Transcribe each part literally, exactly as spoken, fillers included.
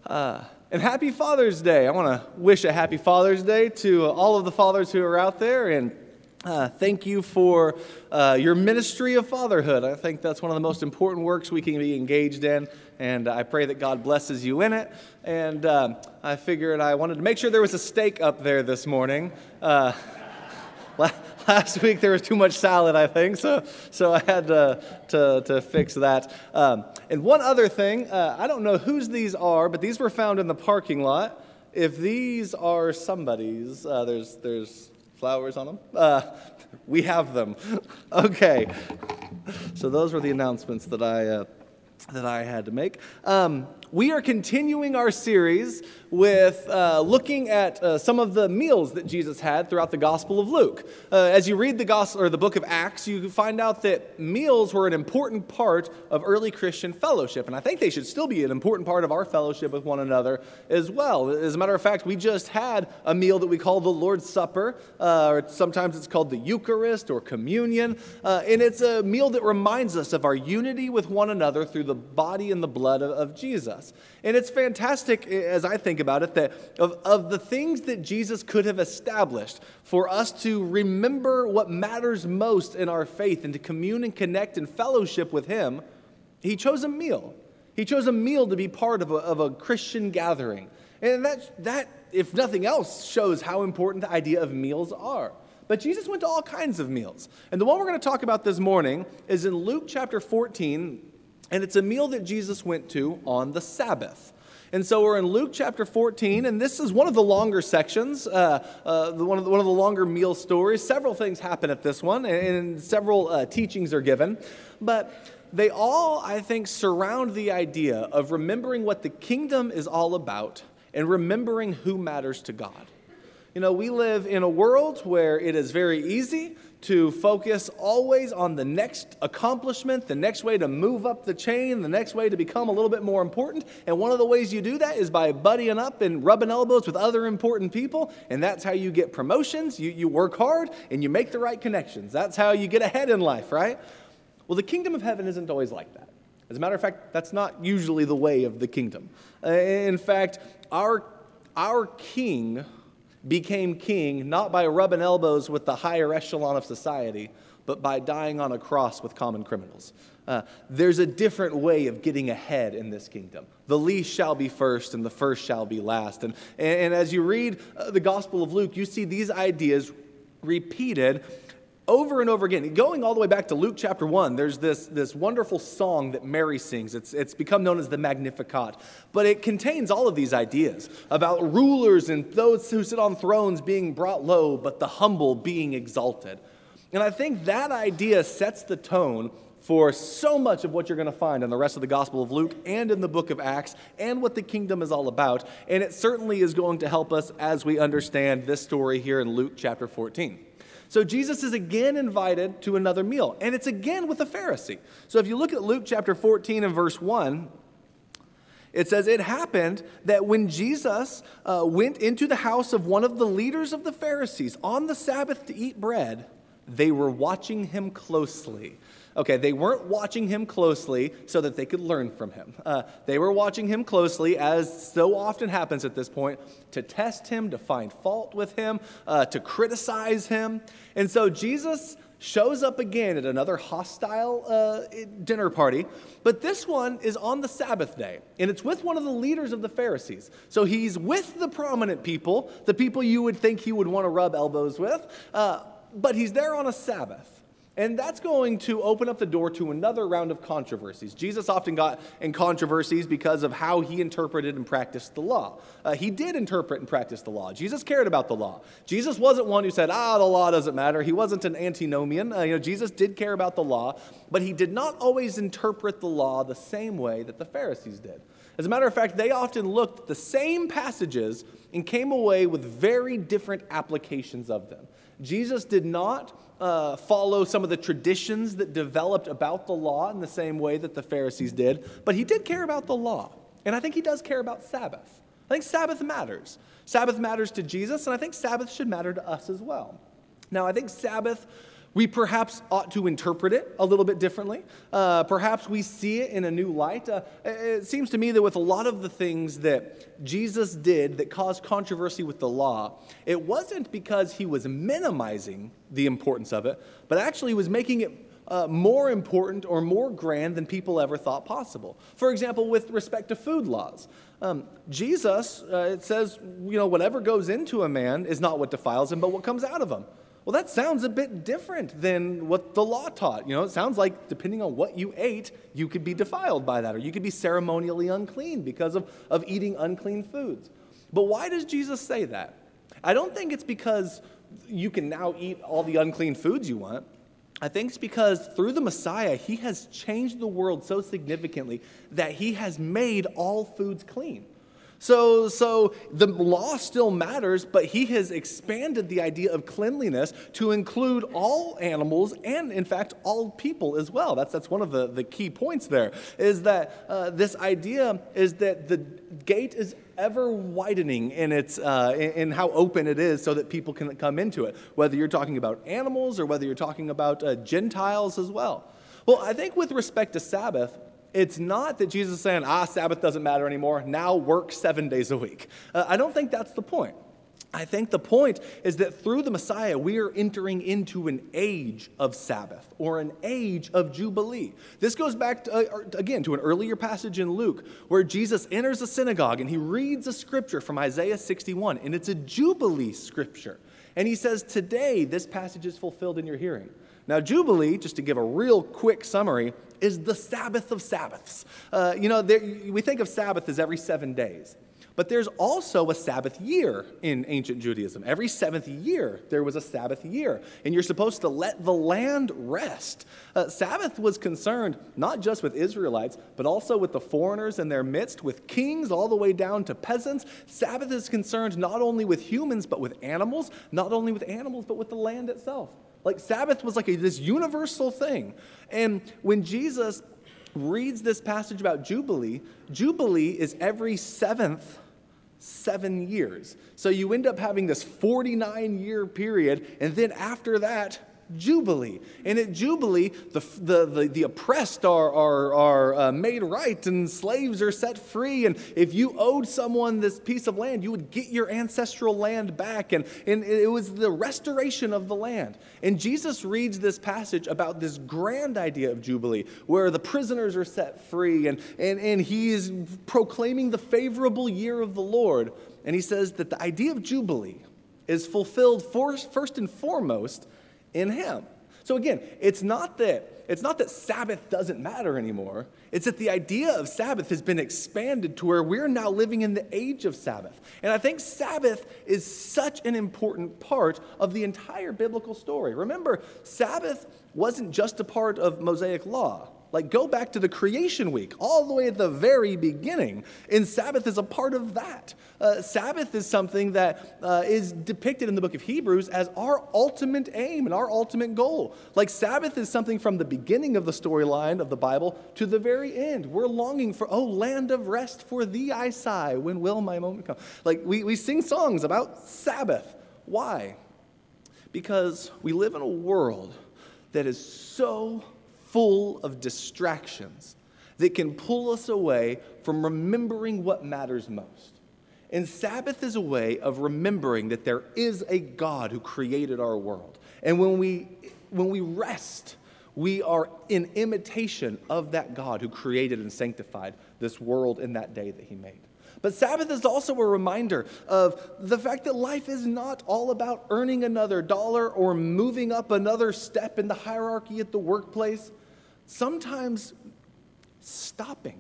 Uh, and happy Father's Day. I want to wish a happy Father's Day to all of the fathers who are out there, and uh, thank you for uh, your ministry of fatherhood. I think that's one of the most important works we can be engaged in, and I pray that God blesses you in it. And uh, I figured I wanted to make sure there was a steak up there this morning. Uh, Last week there was too much salad, I think, so so I had to to, to fix that. Um, and one other thing, uh, I don't know whose these are, but these were found in the parking lot. If these are somebody's, uh, there's there's flowers on them. Uh, we have them. Okay. So those were the announcements that I uh, that I had to make. Um, we are continuing our series with uh, looking at uh, some of the meals that Jesus had throughout the Gospel of Luke. Uh, as you read the gospel or the book of Acts, you find out that meals were an important part of early Christian fellowship, and I think they should still be an important part of our fellowship with one another as well. As a matter of fact, we just had a meal that we call the Lord's Supper, uh, or sometimes it's called the Eucharist or communion, uh, and it's a meal that reminds us of our unity with one another through the body and the blood of, of Jesus. And it's fantastic, as I think about it, that of, of the things that Jesus could have established for us to remember what matters most in our faith and to commune and connect and fellowship with Him, He chose a meal. He chose a meal to be part of a, of a Christian gathering. And that, that, if nothing else, shows how important the idea of meals are. But Jesus went to all kinds of meals. And the one we're going to talk about this morning is in Luke chapter fourteen, and it's a meal that Jesus went to on the Sabbath. And so we're in Luke chapter fourteen, and this is one of the longer sections, uh, uh, the, one, of the, one of the longer meal stories. Several things happen at this one, and, and several uh, teachings are given. But they all, I think, surround the idea of remembering what the kingdom is all about and remembering who matters to God. You know, we live in a world where it is very easy to focus always on the next accomplishment, the next way to move up the chain, the next way to become a little bit more important. And one of the ways you do that is by buddying up and rubbing elbows with other important people. And that's how you get promotions. You, you work hard and you make the right connections. That's how you get ahead in life, right? Well, the kingdom of heaven isn't always like that. As a matter of fact, that's not usually the way of the kingdom. Uh, in fact, our, our king became king not by rubbing elbows with the higher echelon of society, but by dying on a cross with common criminals. Uh, there's a different way of getting ahead in this kingdom. The least shall be first, and the first shall be last. And, and, and as you read uh, the Gospel of Luke, you see these ideas repeated over and over again. Going all the way back to Luke chapter one, there's this, this wonderful song that Mary sings. It's, it's become known as the Magnificat. But it contains all of these ideas about rulers and those who sit on thrones being brought low, but the humble being exalted. And I think that idea sets the tone for so much of what you're going to find in the rest of the Gospel of Luke and in the book of Acts and what the kingdom is all about. And it certainly is going to help us as we understand this story here in Luke chapter fourteen. So Jesus is again invited to another meal, and it's again with a Pharisee. So if you look at Luke chapter fourteen and verse one, it says, "It happened that when Jesus uh, went into the house of one of the leaders of the Pharisees on the Sabbath to eat bread, they were watching him closely." Okay, they weren't watching him closely so that they could learn from him. Uh, they were watching him closely, as so often happens at this point, to test him, to find fault with him, uh, to criticize him. And so Jesus shows up again at another hostile uh, dinner party, but this one is on the Sabbath day, and it's with one of the leaders of the Pharisees. So he's with the prominent people, the people you would think he would want to rub elbows with, uh, but he's there on a Sabbath. And that's going to open up the door to another round of controversies. Jesus often got in controversies because of how he interpreted and practiced the law. Uh, he did interpret and practice the law. Jesus cared about the law. Jesus wasn't one who said, ah, the law doesn't matter. He wasn't an antinomian. Uh, you know, Jesus did care about the law, but he did not always interpret the law the same way that the Pharisees did. As a matter of fact, they often looked at the same passages and came away with very different applications of them. Jesus did not uh, follow some of the traditions that developed about the law in the same way that the Pharisees did, but he did care about the law. And I think he does care about Sabbath. I think Sabbath matters. Sabbath matters to Jesus, and I think Sabbath should matter to us as well. Now, I think Sabbath We perhaps ought to interpret it a little bit differently. Uh, perhaps we see it in a new light. Uh, it seems to me that with a lot of the things that Jesus did that caused controversy with the law, it wasn't because he was minimizing the importance of it, but actually was making it uh, more important or more grand than people ever thought possible. For example, with respect to food laws. Um, Jesus, uh, it says, you know, whatever goes into a man is not what defiles him, but what comes out of him. Well, that sounds a bit different than what the law taught. You know, it sounds like depending on what you ate, you could be defiled by that, or you could be ceremonially unclean because of, of eating unclean foods. But why does Jesus say that? I don't think it's because you can now eat all the unclean foods you want. I think it's because through the Messiah, he has changed the world so significantly that he has made all foods clean. So, so the law still matters, but he has expanded the idea of cleanliness to include all animals and, in fact, all people as well. That's, that's one of the, the key points there, is that uh, this idea is that the gate is ever widening in its uh, in, in how open it is so that people can come into it, whether you're talking about animals or whether you're talking about uh, Gentiles as well. Well, I think with respect to Sabbath, it's not that Jesus is saying, ah, Sabbath doesn't matter anymore, now work seven days a week. Uh, I don't think that's the point. I think the point is that through the Messiah, we are entering into an age of Sabbath, or an age of Jubilee. This goes back, to, uh, again, to an earlier passage in Luke, where Jesus enters a synagogue and he reads a scripture from Isaiah sixty-one, and it's a Jubilee scripture. And he says, today, this passage is fulfilled in your hearing. Now, Jubilee, just to give a real quick summary, is the Sabbath of Sabbaths. Uh, you know, there, we think of Sabbath as every seven days. But there's also a Sabbath year in ancient Judaism. Every seventh year, there was a Sabbath year. And you're supposed to let the land rest. Uh, Sabbath was concerned not just with Israelites, but also with the foreigners in their midst, with kings all the way down to peasants. Sabbath is concerned not only with humans, but with animals. Not only with animals, but with the land itself. Like Sabbath was like a, this universal thing. And when Jesus reads this passage about Jubilee, Jubilee is every seventh seven years. So you end up having this forty-nine year period, and then after that, Jubilee. And at Jubilee, the, the, the, the oppressed are, are, are uh, made right, and slaves are set free. And if you owed someone this piece of land, you would get your ancestral land back. And, and it was the restoration of the land. And Jesus reads this passage about this grand idea of Jubilee, where the prisoners are set free, and, and, and he is proclaiming the favorable year of the Lord. And he says that the idea of Jubilee is fulfilled for, first and foremost in him. So again, it's not that it's not that Sabbath doesn't matter anymore. It's that the idea of Sabbath has been expanded to where we're now living in the age of Sabbath. And I think Sabbath is such an important part of the entire biblical story. Remember, Sabbath wasn't just a part of Mosaic law. Like, go back to the creation week, all the way at the very beginning, and Sabbath is a part of that. Uh, Sabbath is something that uh, is depicted in the book of Hebrews as our ultimate aim and our ultimate goal. Like, Sabbath is something from the beginning of the storyline of the Bible to the very end. We're longing for, oh, land of rest, for thee I sigh, when will my moment come? Like, we, we sing songs about Sabbath. Why? Because we live in a world that is so full of distractions that can pull us away from remembering what matters most. And Sabbath is a way of remembering that there is a God who created our world. And when we, when we rest, we are in imitation of that God who created and sanctified this world in that day that he made. But Sabbath is also a reminder of the fact that life is not all about earning another dollar or moving up another step in the hierarchy at the workplace. Sometimes stopping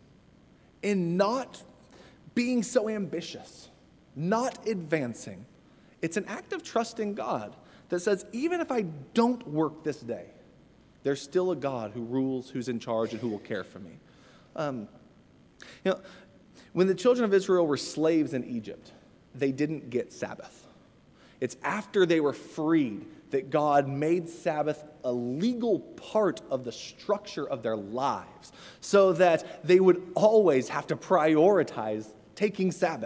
and not being so ambitious, not advancing. It's an act of trust in God that says, even if I don't work this day, there's still a God who rules, who's in charge, and who will care for me. Um, you know, when the children of Israel were slaves in Egypt, they didn't get Sabbath. It's after they were freed that God made Sabbath a legal part of the structure of their lives so that they would always have to prioritize taking Sabbath.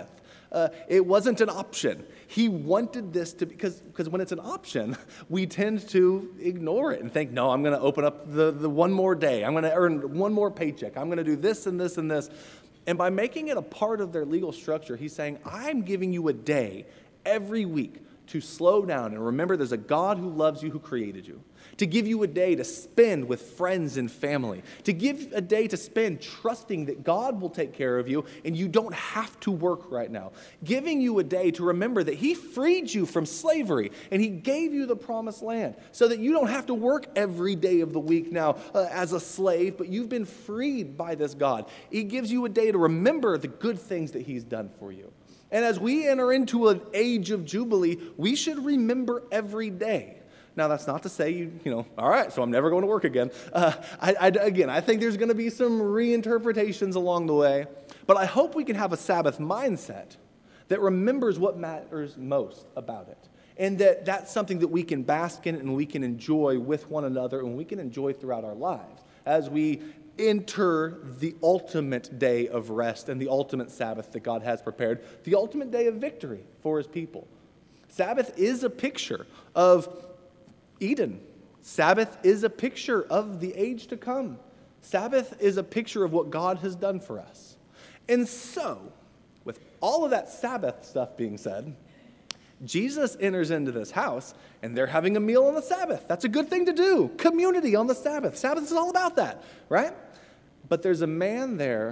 Uh, it wasn't an option. He wanted this to, because because when it's an option, we tend to ignore it and think, no, I'm going to open up the, the one more day. I'm going to earn one more paycheck. I'm going to do this and this and this. And by making it a part of their legal structure, he's saying, I'm giving you a day every week to slow down and remember there's a God who loves you, who created you. To give you a day to spend with friends and family. To give a day to spend trusting that God will take care of you and you don't have to work right now. Giving you a day to remember that he freed you from slavery and he gave you the promised land so that you don't have to work every day of the week now uh, as a slave, but you've been freed by this God. He gives you a day to remember the good things that he's done for you. And as we enter into an age of Jubilee, we should remember every day. Now, that's not to say, you you know, all right, so I'm never going to work again. Uh, I, I, again, I think there's going to be some reinterpretations along the way, but I hope we can have a Sabbath mindset that remembers what matters most about it, and that that's something that we can bask in and we can enjoy with one another and we can enjoy throughout our lives as we enter the ultimate day of rest and the ultimate Sabbath that God has prepared, the ultimate day of victory for his people. Sabbath is a picture of Eden. Sabbath is a picture of the age to come. Sabbath is a picture of what God has done for us. And so, with all of that Sabbath stuff being said, Jesus enters into this house and they're having a meal on the Sabbath. That's a good thing to do. Community on the Sabbath. Sabbath is all about that, right? But there's a man there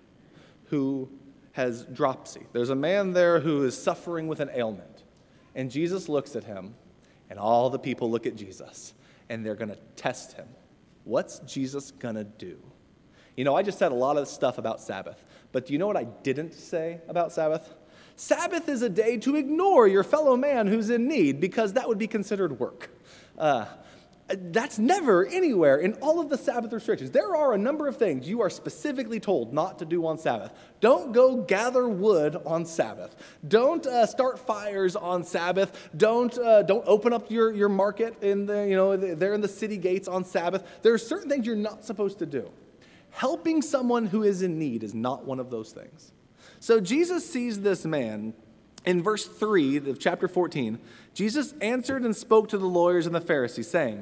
who has dropsy. There's a man there who is suffering with an ailment. And Jesus looks at him. And all the people look at Jesus, and they're going to test him. What's Jesus going to do? You know, I just said a lot of stuff about Sabbath, but do you know what I didn't say about Sabbath? Sabbath is a day to ignore your fellow man who's in need, because that would be considered work. Uh, that's never anywhere in all of the Sabbath restrictions. There are a number of things you are specifically told not to do on Sabbath. Don't go gather wood on Sabbath. Don't uh, start fires on Sabbath. Don't uh, don't open up your, your market in the, you know, there in the city gates on Sabbath. There are certain things you're not supposed to do. Helping someone who is in need is not one of those things. So Jesus sees this man. In verse three of chapter fourteen, Jesus answered and spoke to the lawyers and the Pharisees, saying,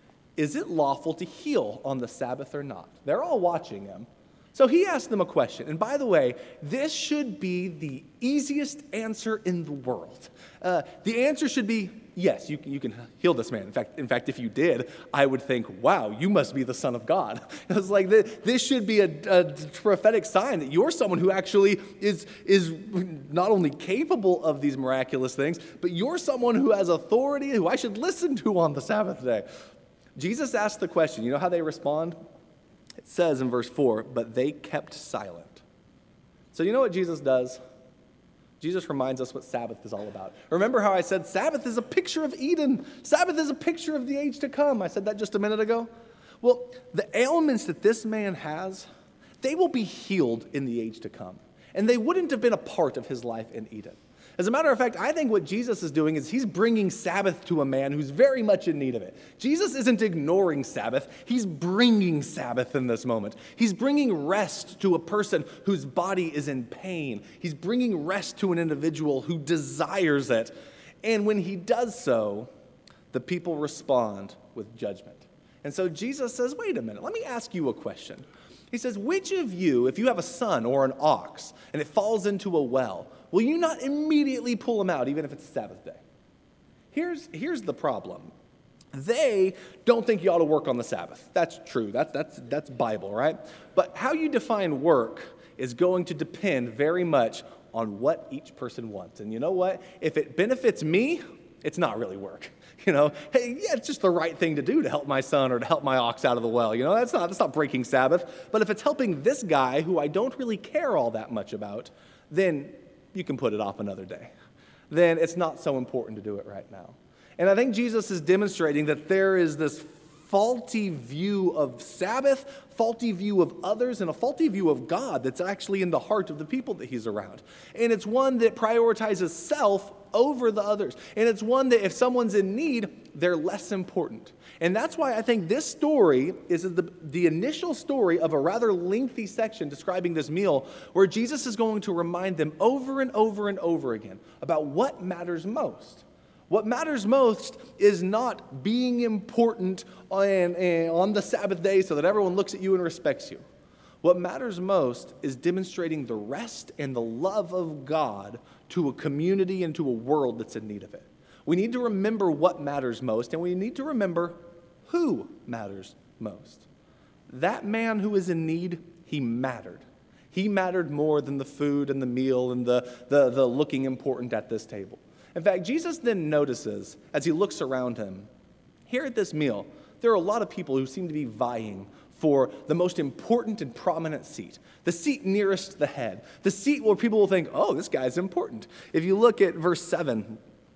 is it lawful to heal on the Sabbath or not? They're all watching him. So he asked them a question. And by the way, this should be the easiest answer in the world. Uh, the answer should be, yes, you can, you can heal this man. In fact, in fact, if you did, I would think, wow, you must be the Son of God. It's like this, this should be a, a prophetic sign that you're someone who actually is, is not only capable of these miraculous things, but you're someone who has authority, who I should listen to on the Sabbath day. Jesus asked the question. You know how they respond? It says in verse four, but they kept silent. So you know what Jesus does? Jesus reminds us what Sabbath is all about. Remember how I said Sabbath is a picture of Eden. Sabbath is a picture of the age to come. I said that just a minute ago. Well, the ailments that this man has, they will be healed in the age to come. And they wouldn't have been a part of his life in Eden. As a matter of fact, I think what Jesus is doing is he's bringing Sabbath to a man who's very much in need of it. Jesus isn't ignoring Sabbath. He's bringing Sabbath in this moment. He's bringing rest to a person whose body is in pain. He's bringing rest to an individual who desires it. And when he does so, the people respond with judgment. And so Jesus says, wait a minute, let me ask you a question. He says, which of you, if you have a son or an ox and it falls into a well, will you not immediately pull him out, even if it's Sabbath day? Here's, here's the problem. They don't think you ought to work on the Sabbath. That's true. That's, that's, that's Bible, right? But how you define work is going to depend very much on what each person wants. And you know what? If it benefits me, it's not really work. You know, hey, yeah, it's just the right thing to do to help my son or to help my ox out of the well. You know, that's not, that's not breaking Sabbath. But if it's helping this guy who I don't really care all that much about, then you can put it off another day. Then it's not so important to do it right now. And I think Jesus is demonstrating that there is this faulty view of Sabbath, faulty view of others, and a faulty view of God that's actually in the heart of the people that he's around. And it's one that prioritizes self over the others. And it's one that if someone's in need, they're less important. And that's why I think this story is the, the initial story of a rather lengthy section describing this meal where Jesus is going to remind them over and over and over again about what matters most. What matters most is not being important on, on the Sabbath day so that everyone looks at you and respects you. What matters most is demonstrating the rest and the love of God to a community and to a world that's in need of it. We need to remember what matters most, and we need to remember who matters most. That man who is in need, he mattered. He mattered more than the food and the meal and the, the, the looking important at this table. In fact, Jesus then notices, as he looks around him, here at this meal, there are a lot of people who seem to be vying for the most important and prominent seat, the seat nearest the head, the seat where people will think, oh, this guy's important. If you look at verse seven,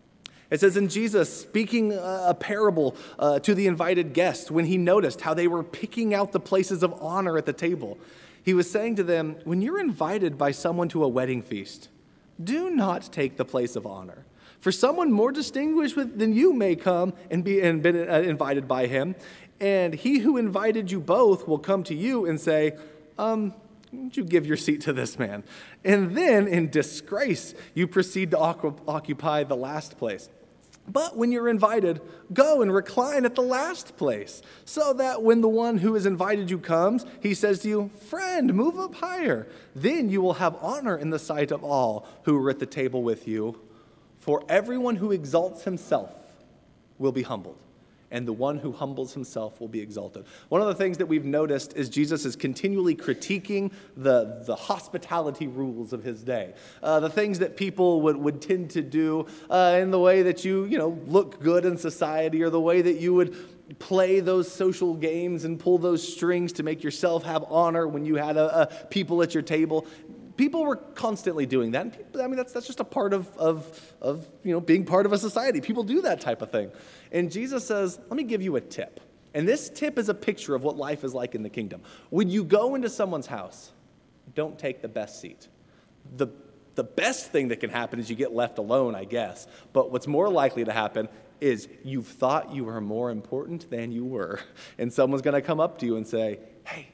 it says, "And Jesus, speaking a parable uh, to the invited guests, when he noticed how they were picking out the places of honor at the table, he was saying to them, when you're invited by someone to a wedding feast, do not take the place of honor. For someone more distinguished than you may come and be and been invited by him, and he who invited you both will come to you and say, um, won't you give your seat to this man? And then in disgrace, you proceed to occupy the last place. But when you're invited, go and recline at the last place, so that when the one who has invited you comes, he says to you, friend, move up higher. Then you will have honor in the sight of all who are at the table with you. For everyone who exalts himself will be humbled, and the one who humbles himself will be exalted." One of the things that we've noticed is Jesus is continually critiquing the, the hospitality rules of his day. Uh, the things that people would, would tend to do uh, in the way that you, you know, look good in society, or the way that you would play those social games and pull those strings to make yourself have honor when you had a, a people at your table. People were constantly doing that. And people, I mean, that's that's just a part of, of, of you know, being part of a society. People do that type of thing. And Jesus says, let me give you a tip. And this tip is a picture of what life is like in the kingdom. When you go into someone's house, don't take the best seat. The, the best thing that can happen is you get left alone, I guess. But what's more likely to happen is you've thought you were more important than you were. And someone's going to come up to you and say, hey,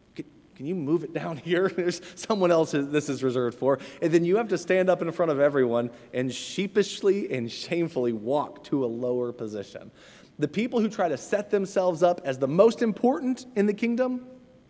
can you move it down here? There's someone else this is reserved for. And then you have to stand up in front of everyone and sheepishly and shamefully walk to a lower position. The people who try to set themselves up as the most important in the kingdom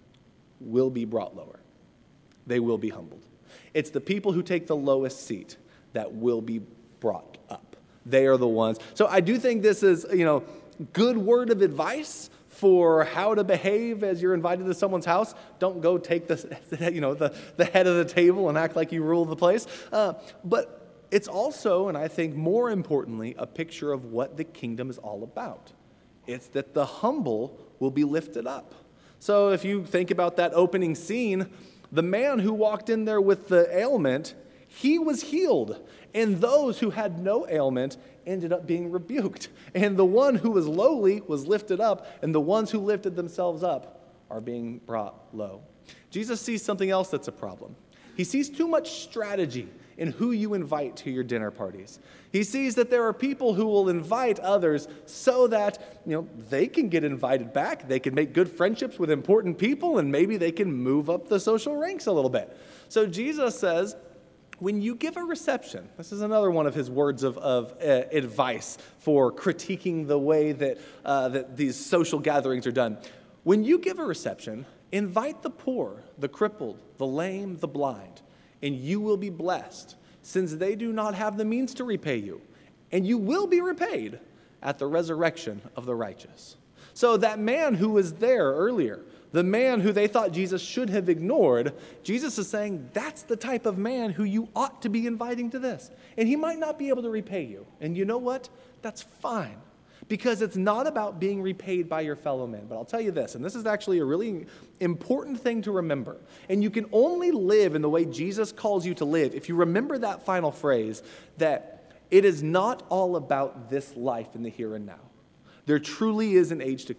will be brought lower. They will be humbled. It's the people who take the lowest seat that will be brought up. They are the ones. So I do think this is, you know, good word of advice for how to behave as you're invited to someone's house. Don't go take the, you know, the, the head of the table and act like you rule the place. Uh, but it's also, and I think more importantly, a picture of what the kingdom is all about. It's that the humble will be lifted up. So if you think about that opening scene, the man who walked in there with the ailment, he was healed. And those who had no ailment ended up being rebuked. And the one who was lowly was lifted up, and the ones who lifted themselves up are being brought low. Jesus sees something else that's a problem. He sees too much strategy in who you invite to your dinner parties. He sees that there are people who will invite others so that, you know, they can get invited back. They can make good friendships with important people, and maybe they can move up the social ranks a little bit. So Jesus says, when you give a reception, this is another one of his words of, of uh, advice for critiquing the way that, uh, that these social gatherings are done. When you give a reception, invite the poor, the crippled, the lame, the blind, and you will be blessed, since they do not have the means to repay you, and you will be repaid at the resurrection of the righteous. So that man who was there earlier, the man who they thought Jesus should have ignored, Jesus is saying that's the type of man who you ought to be inviting to this. And he might not be able to repay you. And you know what? That's fine. Because it's not about being repaid by your fellow man. But I'll tell you this, and this is actually a really important thing to remember. And you can only live in the way Jesus calls you to live if you remember that final phrase, that it is not all about this life in the here and now. There truly is an age to come.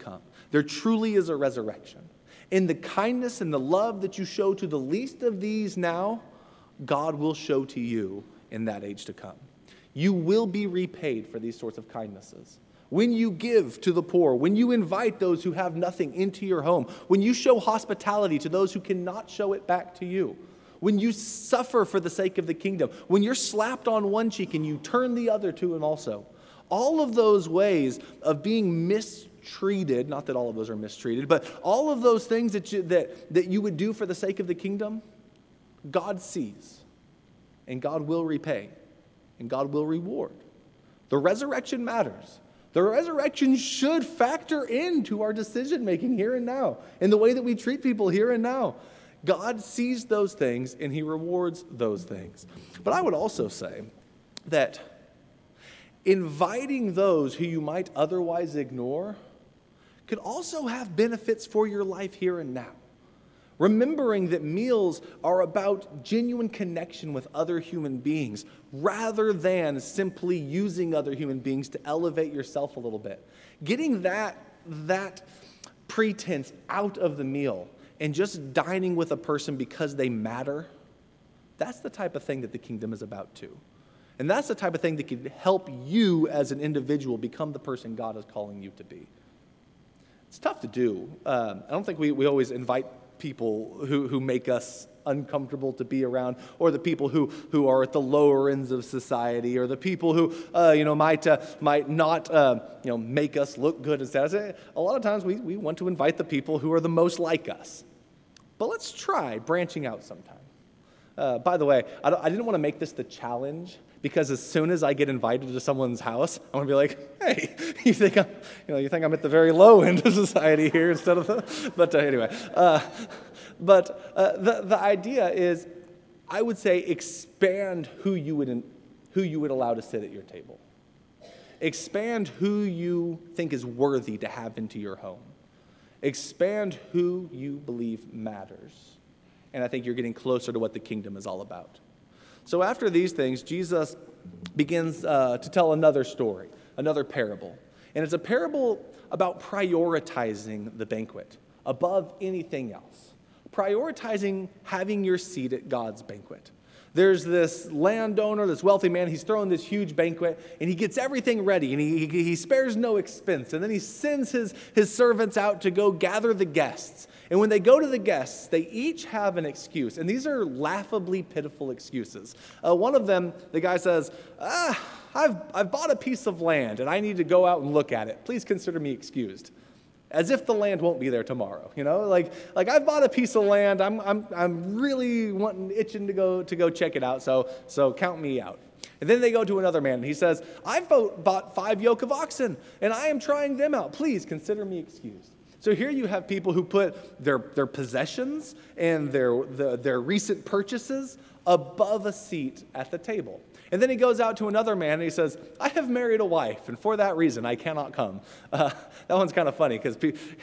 There truly is a resurrection. In the kindness and the love that you show to the least of these now, God will show to you in that age to come. You will be repaid for these sorts of kindnesses. When you give to the poor, when you invite those who have nothing into your home, when you show hospitality to those who cannot show it back to you, when you suffer for the sake of the kingdom, when you're slapped on one cheek and you turn the other to him also, all of those ways of being mistreated, not that all of those are mistreated, but all of those things that you, that, that you would do for the sake of the kingdom, God sees, and God will repay, and God will reward. The resurrection matters. The resurrection should factor into our decision-making here and now, in the way that we treat people here and now. God sees those things, and he rewards those things. But I would also say that inviting those who you might otherwise ignore could also have benefits for your life here and now. Remembering that meals are about genuine connection with other human beings rather than simply using other human beings to elevate yourself a little bit. Getting that, that pretense out of the meal and just dining with a person because they matter, that's the type of thing that the kingdom is about too. And that's the type of thing that can help you as an individual become the person God is calling you to be. It's tough to do. Um, I don't think we, we always invite people who, who make us uncomfortable to be around, or the people who, who are at the lower ends of society, or the people who uh, you know might uh, might not uh, you know make us look good and stuff. A lot of times we, we want to invite the people who are the most like us. But let's try branching out sometime. Uh, by the way, I, I didn't want to make this the challenge, because as soon as I get invited to someone's house, I'm going to be like, hey, you think I'm, you know, you think I'm at the very low end of society here instead of the, but uh, anyway. Uh, but uh, the, the idea is, I would say, expand who you would, who you would allow to sit at your table. Expand who you think is worthy to have into your home. Expand who you believe matters. And I think you're getting closer to what the kingdom is all about. So after these things, Jesus begins uh, to tell another story, another parable. And it's a parable about prioritizing the banquet above anything else. Prioritizing having your seat at God's banquet. There's this landowner, this wealthy man, he's throwing this huge banquet, and he gets everything ready, and he, he, he spares no expense. And then he sends his, his servants out to go gather the guests. And when they go to the guests, they each have an excuse. And these are laughably pitiful excuses. Uh, one of them, the guy says, ah, I've, I've bought a piece of land, and I need to go out and look at it. Please consider me excused. As if the land won't be there tomorrow, you know? Like, like I've bought a piece of land. I'm, I'm, I'm really wanting, itching to go to go check it out. So, so count me out. And then they go to another man, and he says, I've bought five yoke of oxen, and I am trying them out. Please consider me excused. So here you have people who put their, their possessions and their, the, their recent purchases above a seat at the table. And then he goes out to another man and he says, I have married a wife, and for that reason I cannot come. Uh, that one's kind of funny because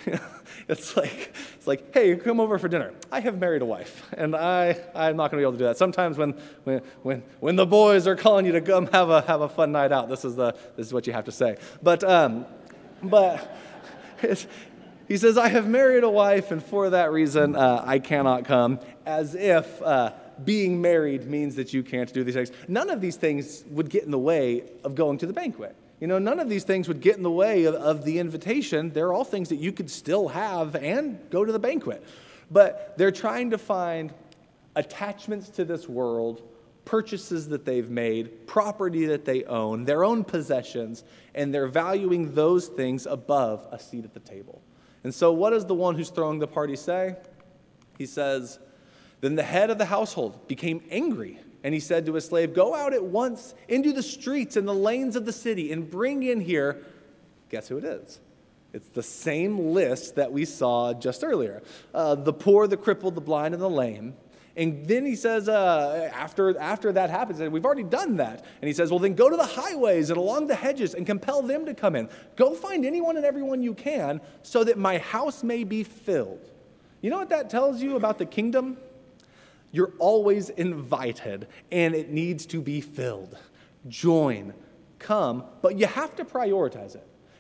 it's like, it's like, hey, come over for dinner. I have married a wife, and I, I'm not going to be able to do that. Sometimes when, when, when, when the boys are calling you to come have a, have a fun night out, this is, the, this is what you have to say. But, um, but it's, he says, I have married a wife, and for that reason uh, I cannot come, as if... Uh, being married means that you can't do these things. None of these things would get in the way of going to the banquet. You know, none of these things would get in the way of, of the invitation. They're all things that you could still have and go to the banquet. But they're trying to find attachments to this world, purchases that they've made, property that they own, their own possessions, and they're valuing those things above a seat at the table. And so what does the one who's throwing the party say? He says, then the head of the household became angry, and he said to his slave, go out at once into the streets and the lanes of the city and bring in here, guess who it is? It's the same list that we saw just earlier. Uh, the poor, the crippled, the blind, and the lame. And then he says, uh, after, after that happens, and we've already done that. And he says, well, then go to the highways and along the hedges and compel them to come in. Go find anyone and everyone you can so that my house may be filled. You know what that tells you about the kingdom? You're always invited, and it needs to be filled. Join, come, but you have to prioritize it.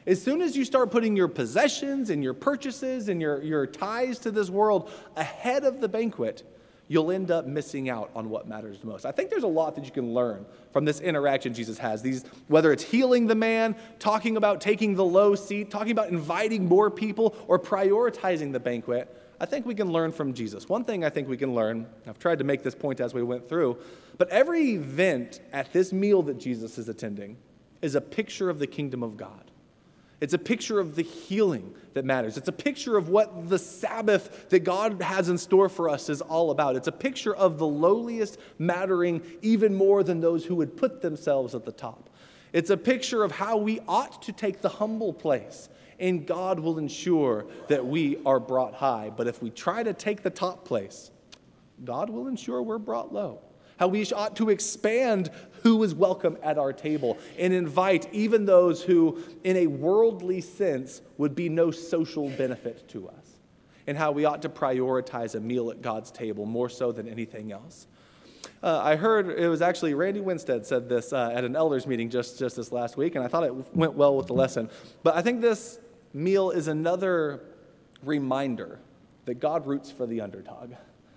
As soon as you start putting your possessions and your purchases and your, your ties to this world ahead of the banquet, you'll end up missing out on what matters most. I think there's a lot that you can learn from this interaction Jesus has. These, whether it's healing the man, talking about taking the low seat, talking about inviting more people, or prioritizing the banquet, I think we can learn from Jesus. One thing I think we can learn, I've tried to make this point as we went through, but every event at this meal that Jesus is attending is a picture of the kingdom of God. It's a picture of the healing that matters. It's a picture of what the Sabbath that God has in store for us is all about. It's a picture of the lowliest mattering even more than those who would put themselves at the top. It's a picture of how we ought to take the humble place, and God will ensure that we are brought high. But if we try to take the top place, God will ensure we're brought low. How we ought to expand who is welcome at our table and invite even those who, in a worldly sense, would be no social benefit to us. And how we ought to prioritize a meal at God's table more so than anything else. Uh, I heard, it was actually Randy Winstead said this uh, at an elders meeting just, just this last week, and I thought it went well with the lesson. But I think this meal is another reminder that God roots for the underdog.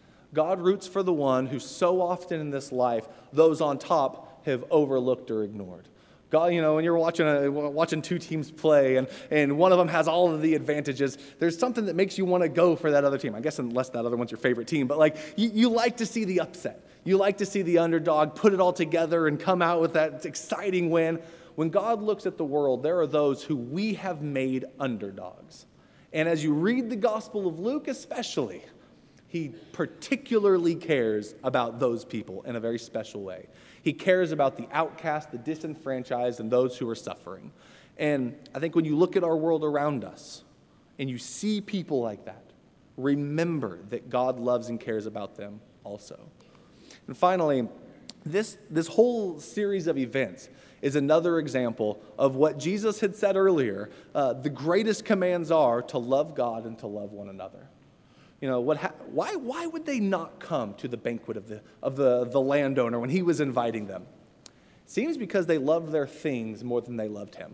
God roots for the one who so often in this life, those on top have overlooked or ignored. God, you know, when you're watching a, watching two teams play and, and one of them has all of the advantages, there's something that makes you want to go for that other team. I guess unless that other one's your favorite team, but like you, you like to see the upset. You like to see the underdog put it all together and come out with that exciting win. When God looks at the world, there are those who we have made underdogs. And as you read the Gospel of Luke especially, he particularly cares about those people in a very special way. He cares about the outcast, the disenfranchised, and those who are suffering. And I think when you look at our world around us and you see people like that, remember that God loves and cares about them also. And finally, this, this whole series of events is another example of what Jesus had said earlier. Uh, the greatest commands are to love God and to love one another. You know, what? Ha- why, why would they not come to the banquet of the, of the, the landowner when he was inviting them? It seems because they loved their things more than they loved him.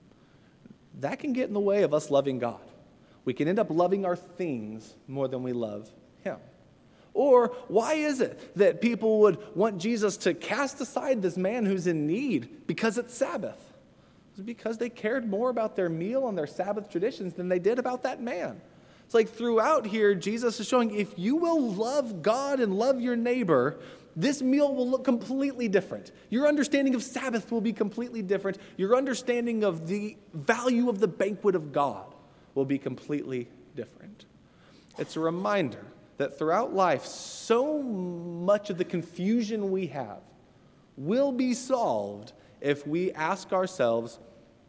That can get in the way of us loving God. We can end up loving our things more than we love him. Or why is it that people would want Jesus to cast aside this man who's in need because it's Sabbath? It's because they cared more about their meal and their Sabbath traditions than they did about that man. It's like throughout here, Jesus is showing if you will love God and love your neighbor, this meal will look completely different. Your understanding of Sabbath will be completely different. Your understanding of the value of the banquet of God will be completely different. It's a reminder that throughout life, so much of the confusion we have will be solved if we ask ourselves,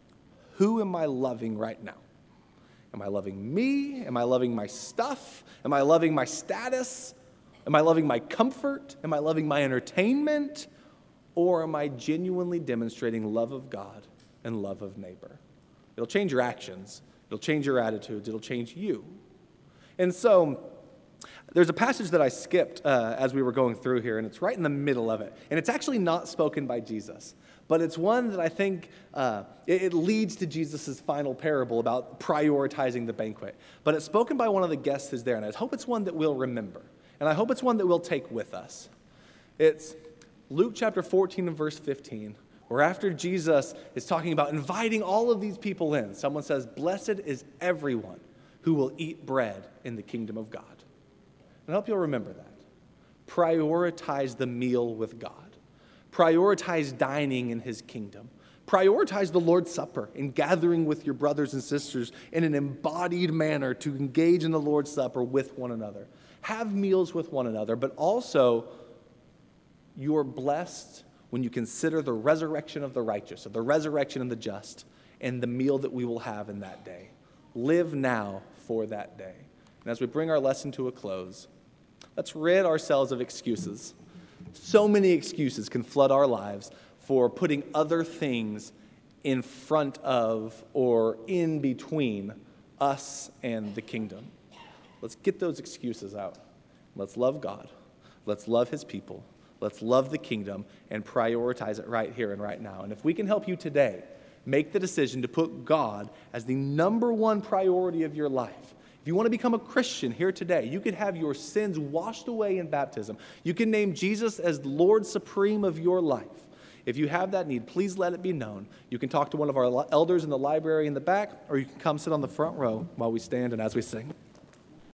who am I loving right now? Am I loving me? Am I loving my stuff? Am I loving my status? Am I loving my comfort? Am I loving my entertainment? Or am I genuinely demonstrating love of God and love of neighbor? It'll change your actions. It'll change your attitudes. It'll change you. And so there's a passage that I skipped uh, as we were going through here, and it's right in the middle of it. And it's actually not spoken by Jesus. But it's one that I think uh, it, it leads to Jesus' final parable about prioritizing the banquet. But it's spoken by one of the guests who's there, and I hope it's one that we'll remember. And I hope it's one that we'll take with us. It's Luke chapter fourteen and verse fifteen, where after Jesus is talking about inviting all of these people in, someone says, "Blessed is everyone who will eat bread in the kingdom of God." And I hope you'll remember that. Prioritize the meal with God. Prioritize dining in his kingdom. Prioritize the Lord's Supper and gathering with your brothers and sisters in an embodied manner to engage in the Lord's Supper with one another. Have meals with one another, but also you are blessed when you consider the resurrection of the righteous, or the resurrection of the just, and the meal that we will have in that day. Live now for that day. And as we bring our lesson to a close, let's rid ourselves of excuses. So many excuses can flood our lives for putting other things in front of or in between us and the kingdom. Let's get those excuses out. Let's love God. Let's love his people. Let's love the kingdom and prioritize it right here and right now. And if we can help you today make the decision to put God as the number one priority of your life. If you want to become a Christian here today, you could have your sins washed away in baptism. You can name Jesus as Lord Supreme of your life. If you have that need, please let it be known. You can talk to one of our elders in the library in the back, or you can come sit on the front row while we stand and as we sing.